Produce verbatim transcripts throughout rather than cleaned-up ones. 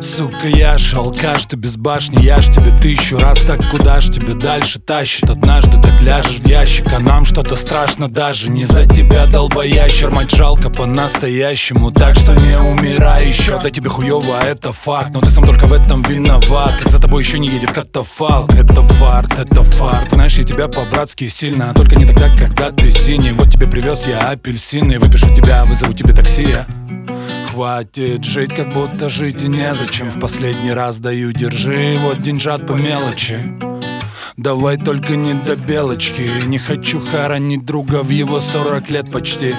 Сука, я ж алкаш, ты без башни, я ж тебе тысячу раз. Так куда ж тебе дальше тащит? Однажды так ляжешь в ящик, а нам что-то страшно даже. Не за тебя, долбоящер, мать жалко по-настоящему. Так что не умирай еще. Да тебе хуёво, это факт, но ты сам только в этом виноват. Как за тобой еще не едет катафалк. Это фарт, это фарт. Знаешь, я тебя по-братски сильно, а только не тогда, когда ты синий. Вот тебе привез я апельсины, выпишу тебя, вызову тебе такси. Хватит жить, как будто жить и незачем. В последний раз даю, держи, вот деньжат по мелочи. Давай только не до белочки. Не хочу хоронить друга в его сорок лет почти.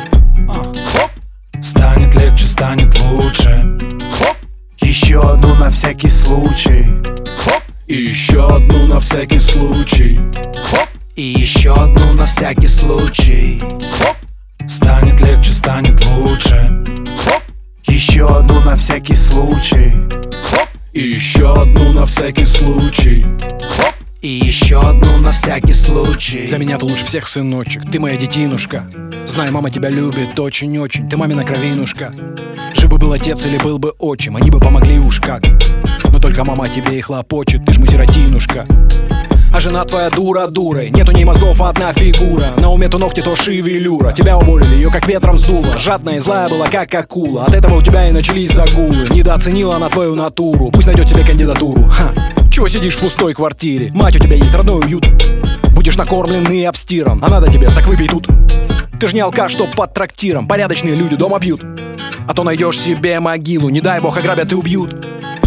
а. Станет легче, станет лучше. Хоп. Еще одну на всякий случай. Хоп. И еще одну на всякий случай. Хоп. И еще одну на всякий случай. Хоп. Станет легче, станет лучше. Хоп. Еще одну на всякий случай. Хоп. И еще одну на всякий случай. Хоп. И еще одну на всякий случай. Для меня ты лучше всех, сыночек, ты моя детинушка. Знаю, мама тебя любит очень-очень, ты мамина кровинушка. Жив бы был отец или был бы отчим, они бы помогли уж как. Но только мама тебе и хлопочет, ты ж мусиротинушка. А жена твоя дура дурой, нет у ней мозгов, одна фигура. На уме то ногти, то шевелюра. Тебя уволили, ее как ветром сдуло. Жадная и злая была, как акула. От этого у тебя и начались загулы. Недооценила она твою натуру, пусть найдет себе кандидатуру. Ха. Чего сидишь в пустой квартире? Мать, у тебя есть родной уют. Будешь накормлен и обстиран, а надо тебе, так выпей тут. Ты ж не алкаш, что под трактиром. Порядочные люди дома пьют. А то найдешь себе могилу, не дай бог ограбят и убьют.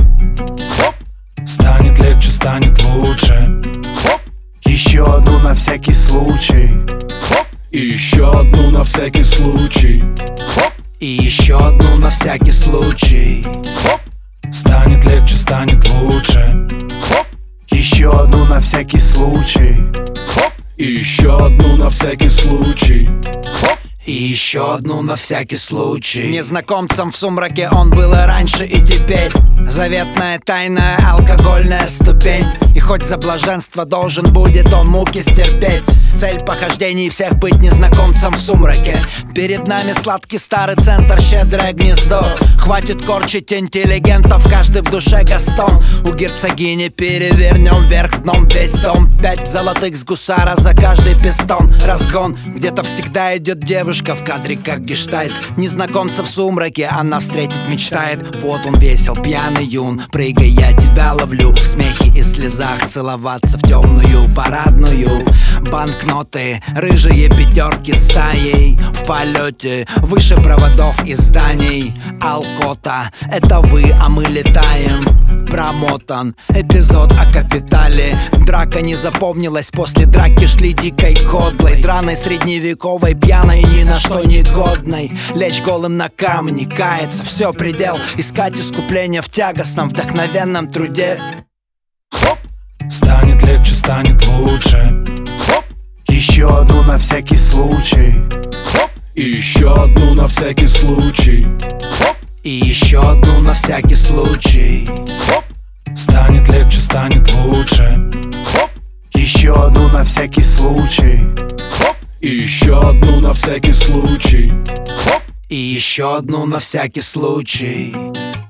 Хоп. Станет легче, станет лучше. Хоп. Еще одну на всякий случай. Хоп. И еще одну на всякий случай. Хоп. И еще одну на всякий случай. Хоп. Станет легче, станет лучше. Хоп. Еще одну на всякий случай. Хоп. И еще одну на всякий случай. Хоп. И еще одну на всякий случай. Незнакомцем в сумраке он был и раньше, и теперь. Заветная, тайная, алкогольная ступень. И хоть за блаженство должен будет он муки стерпеть. Цель похождений всех быть незнакомцем в сумраке. Перед нами сладкий старый центр, щедрое гнездо. Хватит корчить интеллигентов, каждый в душе Гастон. У герцогини перевернем вверх дном весь дом. Пять золотых с гусара за каждый пистон. Разгон, где-то всегда идет девушка в кадре, как гештальт. Незнакомца в сумраке она встретить мечтает. Вот он весел, пьяный юн. Прыгай, я тебя ловлю. В смехе и слезах целоваться в темную парадную. Банкноты, рыжие пятерки стаей. В полете, выше проводов и зданий. Алкота, это вы, а мы летаем. Промотан эпизод о капитале. Драка не запомнилась, после драки шли дикой кодлой. Драной средневековой, пьяной, ни на что не годной. Лечь голым на камни, каяться, все предел. Искать искупление в тягостном, вдохновенном труде. Хоп. Станет легче, станет лучше. Хоп. Еще одну на всякий случай. Хоп. И еще одну на всякий случай. Хоп. И еще одну на всякий случай. Хоп. Станет легче, станет лучше. Хоп. Еще одну на всякий случай. Хоп. И еще одну на всякий случай. Хоп. И еще одну на всякий случай.